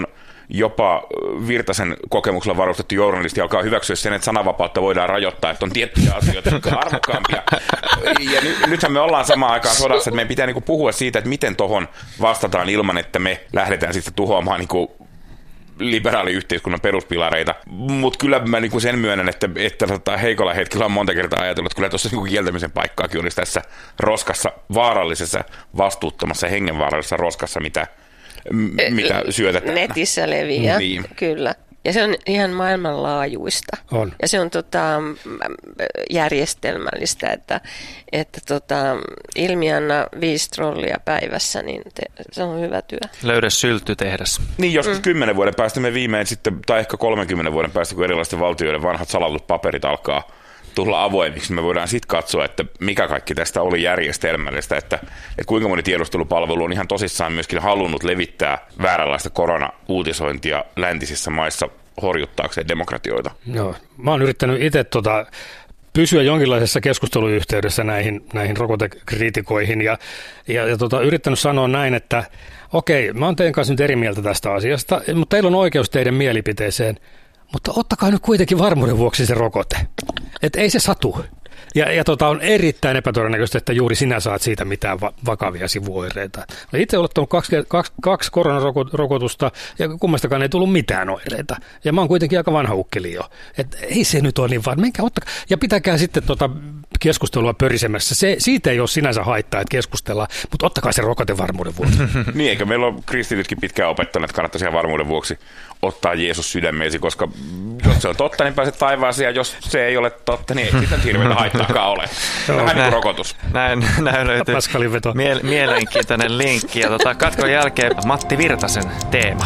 jopa Virtasen kokemuksella varustettu journalisti alkaa hyväksyä sen, että sananvapautta voidaan rajoittaa, että on tiettyjä asioita, jotka on arvokkaampia. Ja ny, nythän me ollaan samaan aikaan sodassa, että meidän pitää niinku puhua siitä, että miten tuohon vastataan ilman, että me lähdetään sitten tuhoamaan niinku liberaaliyhteiskunnan peruspilareita. Mutta kyllä mä niinku sen myönnän, että, että, että heikolla hetkellä on monta kertaa ajatellut, että kyllä tuossa niinku kieltämisen paikkaakin olisi tässä roskassa, vaarallisessa, vastuuttomassa, hengenvaarallisessa roskassa, mitä mitä syötetään. Netissä leviää, niin. Kyllä. Ja se on ihan maailmanlaajuista. On. Ja se on tota, järjestelmällistä, että, että tota, ilmianna viisi trollia päivässä, niin te, se on hyvä työ. Löydä sylttytehdas. Niin, joskus Mm. kymmenen vuoden päästä me viimein sitten, tai ehkä kolmenkymmenen vuoden päästä, kun erilaisten valtioiden vanhat salatut paperit alkaa tulla avoimiksi, me voidaan sitten katsoa, että mikä kaikki tästä oli järjestelmällistä, että, että kuinka moni tiedustelupalvelu on ihan tosissaan myöskin halunnut levittää vääränlaista korona-uutisointia läntisissä maissa horjuttaakseen demokratioita. Joo, mä oon yrittänyt itse tota, pysyä jonkinlaisessa keskusteluyhteydessä näihin, näihin rokotekriitikoihin ja, ja, ja tota, yrittänyt sanoa näin, että okei, mä oon teidän kanssa nyt eri mieltä tästä asiasta, mutta teillä on oikeus teidän mielipiteeseen, mutta ottakaa nyt kuitenkin varmuuden vuoksi se rokote. Että ei se satu. Ja, ja tota, on erittäin epätodennäköistä, että juuri sinä saat siitä mitään va- vakavia sivuoireita. Olen itse olen ottanut kaksi, kaksi, kaksi koronarokotusta ja kummastakaan ei tullut mitään oireita. Ja mä oon kuitenkin aika vanha ukkeli jo. Että ei se nyt ole niin vaan. Menkää, ottakaa. Ja pitäkää sitten tota keskustelua pörisemässä. Se, siitä ei ole sinänsä haittaa, että keskustellaan, mutta ottakaa se rokote varmuuden vuoksi. Niin, eikä meillä ole kristitytkin pitkään opettaneet, että kannattaisi ihan varmuuden vuoksi ottaa Jeesus sydämeesi, koska jos se on totta, niin pääset taivaaseen, ja jos se ei ole totta, niin ei sitä hirveätä haittaakaan ole. Vähän niin kuin rokotus. Näin, näin löytyy mie- mielenkiintoinen linkki. Ja tota, katkon jälkeen Matti Virtasen teema.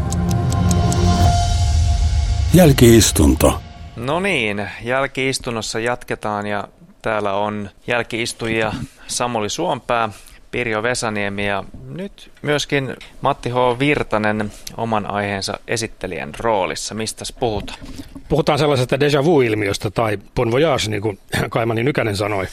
Jälki-istunto. No niin, jälki-istunnossa jatketaan ja täällä on jälki-istujia Samuli Suompää, Pirjo Vesaniemi ja nyt myöskin Matti H. Virtanen oman aiheensa esittelijän roolissa. Mistäs puhutaan? Puhutaan sellaisesta déjà vu-ilmiöstä tai bon voyage, niin kuin Kaimani Nykänen sanoi.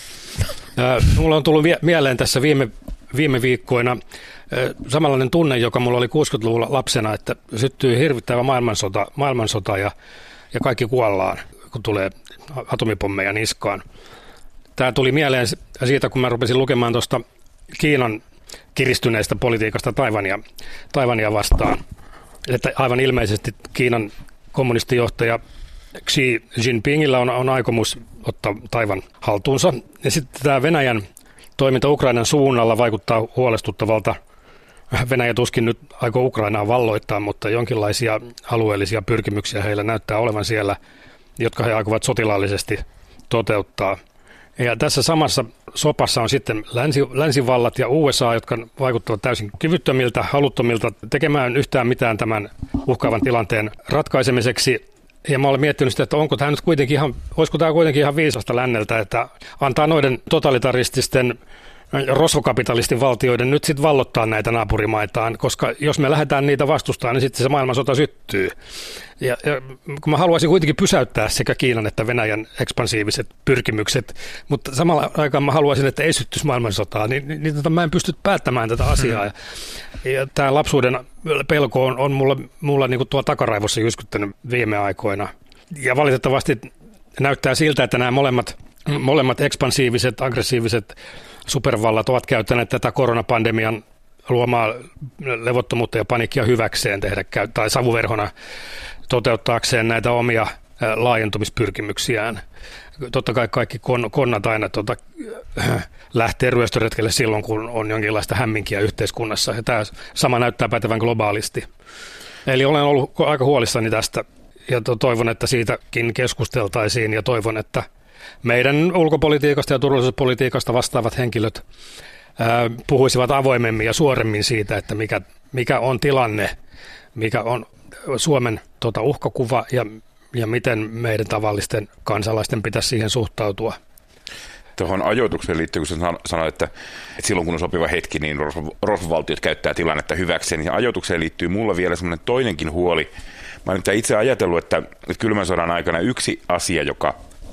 Mulla on tullut mieleen tässä viime, viime viikkoina samanlainen tunne, joka mulla oli kuusikymmentäluvulla lapsena, että syttyy hirvittävä maailmansota, maailmansota ja, ja kaikki kuollaan, kun tulee atomipommeja niskaan. Tämä tuli mieleen siitä, kun mä rupesin lukemaan tuosta Kiinan kiristyneestä politiikasta Taivania, Taivania vastaan. Että aivan ilmeisesti Kiinan kommunistijohtaja Xi Jinpingillä on, on aikomus ottaa Taivan haltuunsa. Ja sitten tämä Venäjän toiminta Ukrainan suunnalla vaikuttaa huolestuttavalta. Venäjä tuskin nyt aikoo Ukrainaa valloittaa, mutta jonkinlaisia alueellisia pyrkimyksiä heillä näyttää olevan siellä, jotka he aikovat sotilaallisesti toteuttaa. Ja tässä samassa sopassa on sitten länsi, länsivallat ja U S A, jotka vaikuttavat täysin kyvyttömiltä, haluttomilta tekemään yhtään mitään tämän uhkaavan tilanteen ratkaisemiseksi. Ja mä olen miettinyt sitä, että onko tämä nyt kuitenkin ihan, olisiko tämä kuitenkin ihan viisasta länneltä, että antaa noiden totalitarististen rosvokapitalistin valtioiden nyt sitten vallottaa näitä naapurimaitaan, koska jos me lähdetään niitä vastustamaan, niin sitten se maailmansota syttyy. Ja, ja kun mä haluaisin kuitenkin pysäyttää sekä Kiinan että Venäjän ekspansiiviset pyrkimykset, mutta samalla aikaan mä haluaisin, että ei syttyisi maailmansotaa, niin, niin, niin tota, mä en pysty päättämään tätä asiaa. Ja, ja tämä lapsuuden pelko on, on mulla, mulla niin kuin tuolla takaraivossa jyskyttänyt viime aikoina. Ja valitettavasti näyttää siltä, että nämä molemmat, molemmat ekspansiiviset, aggressiiviset supervallat ovat käyttäneet tätä koronapandemian luomaa levottomuutta ja paniikkia hyväkseen tehdä, tai savuverhona toteuttaakseen näitä omia laajentumispyrkimyksiään. Totta kai kaikki kon, konnat aina tota, lähtee ryöstöretkelle silloin, kun on jonkinlaista hämminkiä yhteiskunnassa. Ja tämä sama näyttää pätevän globaalisti. Eli olen ollut aika huolissani tästä ja toivon, että siitäkin keskusteltaisiin ja toivon, että meidän ulkopolitiikasta ja turvallisuuspolitiikasta vastaavat henkilöt ää, puhuisivat avoimemmin ja suoremmin siitä, että mikä, mikä on tilanne, mikä on Suomen tota, uhkakuva ja, ja miten meidän tavallisten kansalaisten pitäisi siihen suhtautua. Tuohon ajoitukseen liittyy, kun sanoit, että, että silloin kun on sopiva hetki, niin rosvovaltiot käyttää tilannetta hyväkseen. Ja ajoitukseen liittyy mulla vielä semmoinen toinenkin huoli. Mä olen itse ajatellut, että, että kylmän sodan aikana yksi asia, joka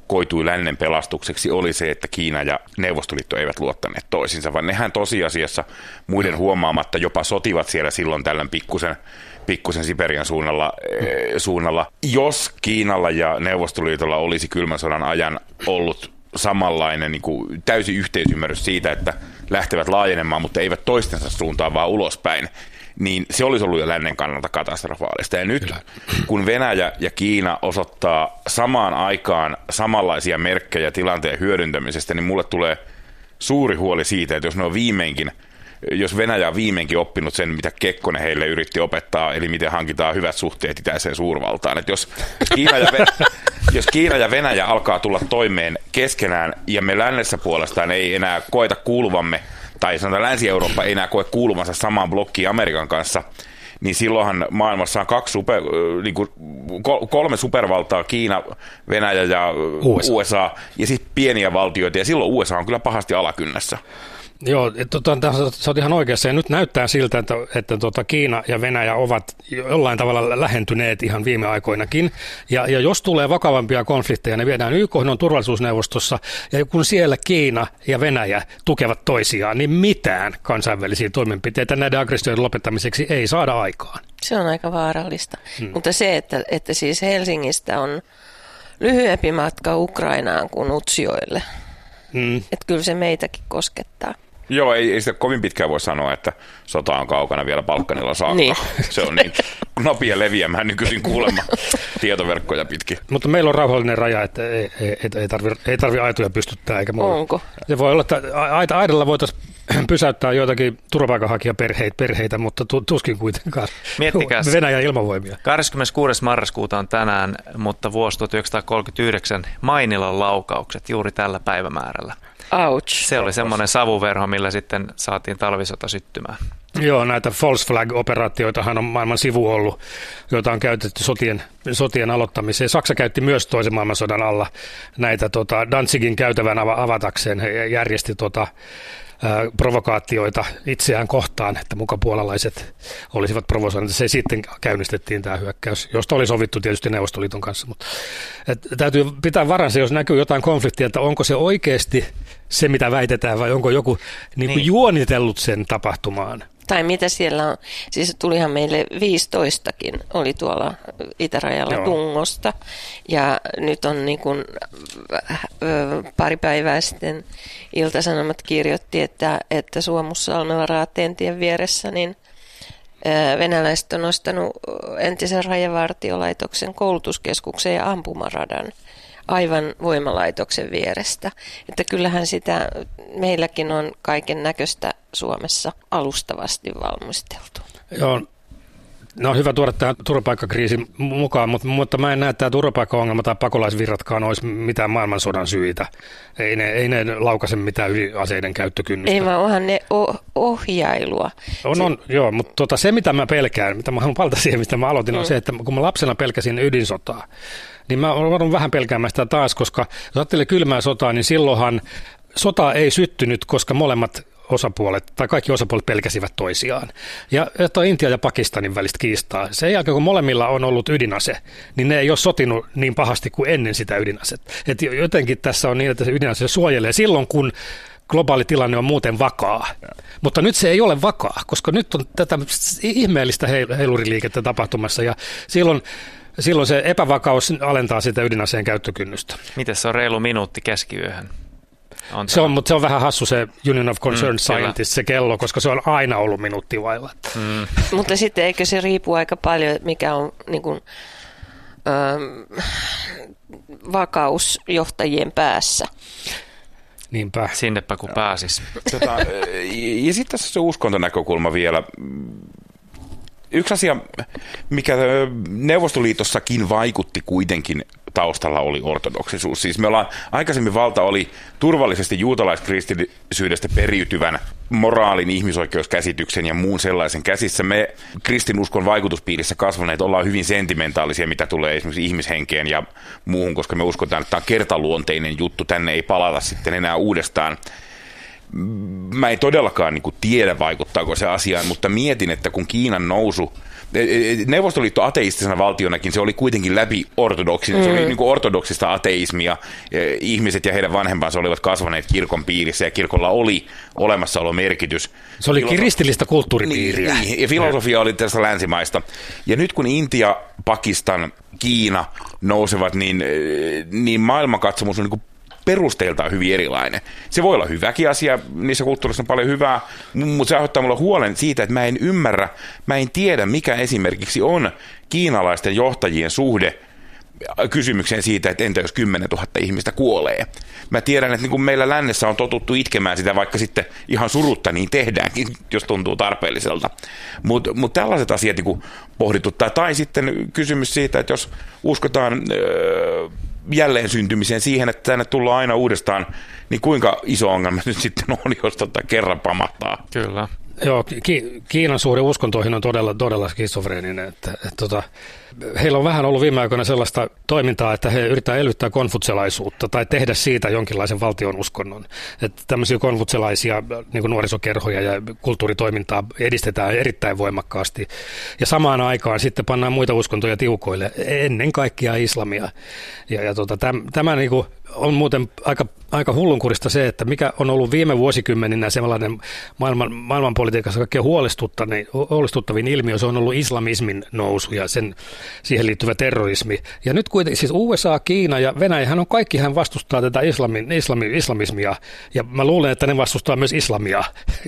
koitui lännen pelastukseksi, oli se, että Kiina ja Neuvostoliitto eivät luottaneet toisinsa, vaan nehän tosiasiassa muiden huomaamatta jopa sotivat siellä silloin tällöin pikkusen, pikkusen Siperian suunnalla, eh, suunnalla. Jos Kiinalla ja Neuvostoliitolla olisi kylmän sodan ajan ollut samanlainen niin kuin täysi yhteisymmärrys siitä, että lähtevät laajenemaan, mutta eivät toistensa suuntaan, vaan ulospäin, niin se olisi ollut jo lännen kannalta katastrofaalista. Ja nyt, kun Venäjä ja Kiina osoittaa samaan aikaan samanlaisia merkkejä tilanteen hyödyntämisestä, niin mulle tulee suuri huoli siitä, että jos ne on viimeinkin, jos Venäjä on viimeinkin oppinut sen, mitä Kekkonen heille yritti opettaa, eli miten hankitaan hyvät suhteet itäiseen suurvaltaan. Että jos, jos, Kiina ja Venäjä, jos Kiina ja Venäjä alkaa tulla toimeen keskenään, ja me lännessä puolestaan ei enää koeta kuuluvamme, tai sanotaan Länsi-Eurooppa ei enää koe kuuluvansa samaan blokkiin Amerikan kanssa, niin silloinhan maailmassa on kaksi super, niin kuin kolme supervaltaa, Kiina, Venäjä ja U S A. U S A, ja siis pieniä valtioita, ja silloin U S A on kyllä pahasti alakynnässä. Joo, sä oot ihan oikeassa, ja nyt näyttää siltä, että, että tota Kiina ja Venäjä ovat jollain tavalla lähentyneet ihan viime aikoinakin, ja, ja jos tulee vakavampia konflikteja, ne viedään Y K:n turvallisuusneuvostossa, ja kun siellä Kiina ja Venäjä tukevat toisiaan, niin mitään kansainvälisiä toimenpiteitä näiden aggressioiden lopettamiseksi ei saada aikaan. Se on aika vaarallista, hmm. mutta se, että, että siis Helsingistä on lyhyempi matka Ukrainaan kuin Utsjoelle, hmm. että kyllä se meitäkin koskettaa. Joo, ei, ei sitä kovin pitkään voi sanoa, että sota on kaukana vielä Balkanilla saakka. Niin. Se on niin nopea leviämään nykyisin kuulemma tietoverkkoja pitkin. Mutta meillä on rauhallinen raja, että ei, ei, ei tarvitse ei tarvi aitoja pystyttää eikä muuta. Onko? Se voi olla, että aidalla voitaisiin pysäyttää joitakin turvapaikanhakijaperheitä, perheitä, mutta tuskin kuitenkaan Miettikäs. Venäjän ilmavoimia. kahdeskymmeneskuudes marraskuuta on tänään, mutta vuosi tuhatyhdeksänsataakolmekymmentäyhdeksän Mainilan laukaukset juuri tällä päivämäärällä. Ouch. Se oli semmoinen savuverho, millä sitten saatiin talvisota syttymään. Joo, näitä false flag-operaatioitahan on maailman sivu ollut, joita on käytetty sotien, sotien aloittamiseen. Saksa käytti myös toisen maailmansodan alla näitä tota, Danzigin käytävän avatakseen. He järjesti tota, ää, provokaatioita itseään kohtaan, että muka puolalaiset olisivat provosoineet. Se sitten käynnistettiin tämä hyökkäys, josta oli sovittu tietysti Neuvostoliiton kanssa. Mutta, et, täytyy pitää varansa, jos näkyy jotain konfliktia, että onko se oikeasti se, mitä väitetään, vai onko joku niin kuin niin. juonitellut sen tapahtumaan. Tai mitä siellä on, siis tulihan meille viisitoistakin, oli tuolla itärajalla Joo. Tungosta, ja nyt on niin kuin pari päivää sitten Ilta-Sanomat kirjoitti, että, että Suomussalmella Raatteentien vieressä, niin venäläiset on nostanut entisen rajavartiolaitoksen koulutuskeskuksen ja ampumaradan aivan voimalaitoksen vierestä. Että kyllähän sitä meilläkin on kaiken näköistä Suomessa alustavasti valmisteltu. Joo, no hyvä tuoda tähän turvapaikkakriisin mukaan, mutta, mutta mä en näe, että tämä turvapaikkaongelma tai pakolaisvirratkaan olisi mitään maailmansodan syitä. Ei ne, ei ne laukaise mitään ydinaseiden käyttökynnystä. Ei vaan onhan ne oh- ohjailua. On, on, se... joo, mutta tota, se mitä mä pelkään, mitä mä haluan palata siihen, mistä mä aloitin, mm. on se, että kun mä lapsena pelkäsin ydinsotaa, niin mä olen vähän pelkäämään sitä taas, koska jos ajattelee kylmää sotaa, niin silloinhan sota ei syttynyt, koska molemmat osapuolet, tai kaikki osapuolet pelkäsivät toisiaan. Ja että Intia ja Pakistanin välistä kiistaa. Sen jälkeen, kun molemmilla on ollut ydinase, niin ne ei ole sotinut niin pahasti kuin ennen sitä ydinasetta. Et jotenkin tässä on niin, että se ydinase suojelee silloin, kun globaali tilanne on muuten vakaa. Ja. Mutta nyt se ei ole vakaa, koska nyt on tätä ihmeellistä heiluriliikettä tapahtumassa, ja silloin Silloin se epävakaus alentaa sitä ydinaseen käyttökynnystä. Miten se on reilu minuutti keskiyöhön? On se on, mutta se on vähän hassu se Union of Concerned mm, Scientists, se kello, koska se on aina ollut minuutti vailla. Mm. Mutta sitten eikö se riipu aika paljon, mikä on niin kuin, ähm, vakaus johtajien päässä? Niinpä. Sinnepä kun pääsis. Tota, ja sitten tässä se uskontonäkökulma vielä. Yksi asia, mikä Neuvostoliitossakin vaikutti kuitenkin taustalla, oli ortodoksisuus. Siis me ollaan, aikaisemmin valta oli turvallisesti juutalaiskristillisyydestä periytyvän moraalin, ihmisoikeuskäsityksen ja muun sellaisen käsissä. Me kristinuskon vaikutuspiirissä kasvaneet ollaan hyvin sentimentaalisia, mitä tulee esimerkiksi ihmishenkeen ja muuhun, koska me uskotaan, että tämä on kertaluonteinen juttu, tänne ei palata sitten enää uudestaan. mä en todellakaan niin kuin tiedä, vaikuttaako se asiaan, mutta mietin, että kun Kiinan nousu, Neuvostoliitto ateistisena valtionakin, se oli kuitenkin läpi ortodoksinen, mm. se oli niin kuin ortodoksista ateismia. Ihmiset ja heidän vanhempansa olivat kasvaneet kirkon piirissä ja kirkolla oli olemassaolomerkitys. Se oli Filosof- kristillistä kulttuuripiiriä. Niin, niin, ja filosofia oli tässä länsimaista. Ja nyt kun Intia, Pakistan, Kiina nousevat, niin, niin maailmankatsomus on niin kuin perusteiltaan hyvin erilainen. Se voi olla hyväkin asia, niissä kulttuurissa on paljon hyvää, mutta se aiheuttaa mulle huolen siitä, että mä en ymmärrä, mä en tiedä, mikä esimerkiksi on kiinalaisten johtajien suhde kysymykseen siitä, että entä jos kymmenen tuhatta ihmistä kuolee. Mä tiedän, että niin kuin meillä lännessä on totuttu itkemään sitä, vaikka sitten ihan surutta niin tehdäänkin, jos tuntuu tarpeelliselta. Mutta mut tällaiset asiat niin kuin pohdituttaa. Tai sitten kysymys siitä, että jos uskotaan Öö, jälleen syntymiseen siihen, että tänne tullaan aina uudestaan, niin kuinka iso ongelma nyt sitten on, jos tota kerran pamahtaa? Kyllä. Joo, Ki- Kiinan suhde uskontoihin on todella, todella skitsofreeninen. Että, että, tota, heillä on vähän ollut viime aikoina sellaista toimintaa, että he yrittää elvyttää konfutselaisuutta tai tehdä siitä jonkinlaisen valtion uskonnon. Että tämmöisiä konfutselaisia niin kuin nuorisokerhoja ja kulttuuritoimintaa edistetään erittäin voimakkaasti. Ja samaan aikaan sitten pannaan muita uskontoja tiukoille, ennen kaikkea islamia. Ja, ja tota, täm, tämä niin kuin on muuten aika, aika hullunkurista se, että mikä on ollut viime vuosikymmeninä sellainen maailman, maailmanpolitiikassa kaikkein huolestuttavin, huolestuttavin ilmiö, se on ollut islamismin nousu ja sen, siihen liittyvä terrorismi. Ja nyt kuitenkin siis U S A, Kiina ja Venäjähän on kaikki, hän vastustaa tätä islamin, islami, islamismia ja mä luulen, että ne vastustaa myös islamia.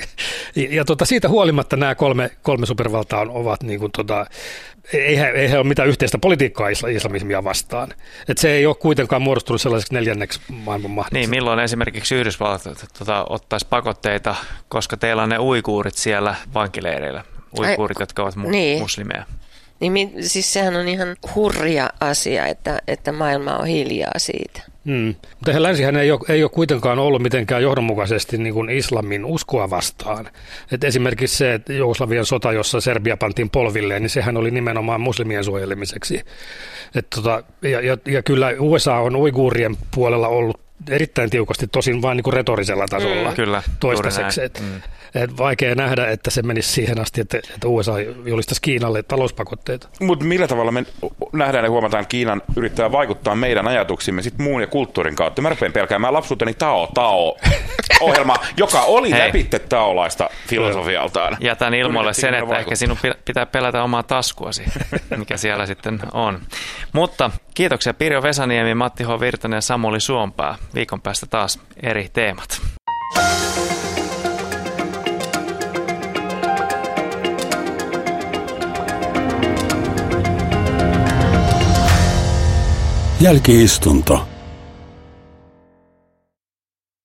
ja ja tota, siitä huolimatta nämä kolme, kolme supervaltaa ovat niin kuin tota, eihän, eihän ole mitään yhteistä politiikkaa islamismia vastaan. Et se ei ole kuitenkaan muodostunut sellaiseksi neljänneksi maailman mahdollisesti. Niin, milloin esimerkiksi Yhdysvallat tota, ottaisi pakotteita, koska teillä on ne uiguurit siellä vankileireillä. Uiguurit, Ai, jotka ovat mu- niin. muslimeja. Niin, siis sehän on ihan hurja asia, että, että maailma on hiljaa siitä. Hmm. Mutta länsihän ei ole, ei ole kuitenkaan ollut mitenkään johdonmukaisesti niin kuin islamin uskoa vastaan. Et esimerkiksi se, että Jugoslavian sota, jossa Serbia pantiin polvilleen, niin sehän oli nimenomaan muslimien suojelemiseksi. Et tota, ja, ja, ja kyllä U S A on uiguurien puolella ollut erittäin tiukasti, tosin vain niin kuin retorisella tasolla mm. kyllä, toistaiseksi. Et, mm. et vaikea nähdä, että se menisi siihen asti, että, että U S A julistaisi Kiinalle talouspakotteita. Mutta millä tavalla me nähdään ja huomataan, että Kiinan yrittää vaikuttaa meidän ajatuksimme sit muun ja kulttuurin kautta? Mä rupean pelkäämään lapsuuteni Tao Tao ohjelma, joka oli läpitte taolaista filosofialtaan. Jätän ilmoille sen, että ehkä sinun pitää pelätä omaa taskuasi, mikä siellä sitten on. Mutta kiitoksia Pirjo Vesaniemi, Matti H. Virtanen ja Samuli Suompää. Viikon päästä taas eri teemat. Jälki-istunto.